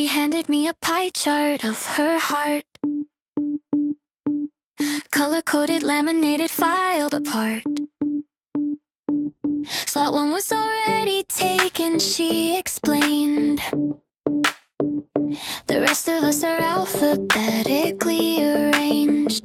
She handed me a pie chart of her heart, color-coded, laminated, filed apart. Slot 1 was already taken, she explained. The rest of us are alphabetically arranged.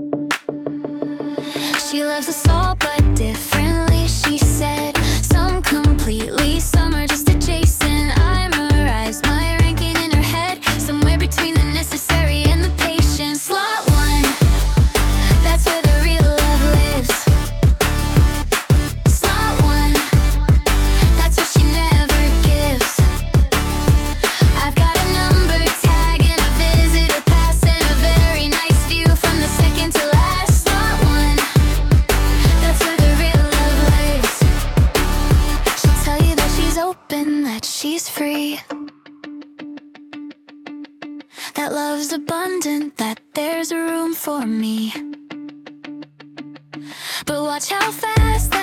She loves us all but differently, she said. Some completely, some are just adjacent. I memorized my ranking in her head, somewhere between the necessary and the patient. Slot 1, that's where the real love lives. Slot 1, that's what she never gives. I've got a number tag and a visitor pass and a very nice view from the second to last. Slot 1, that's where the real love lives. She'll tell you that she's open, that she's free, that love's abundant, that there's room for me. But watch how fast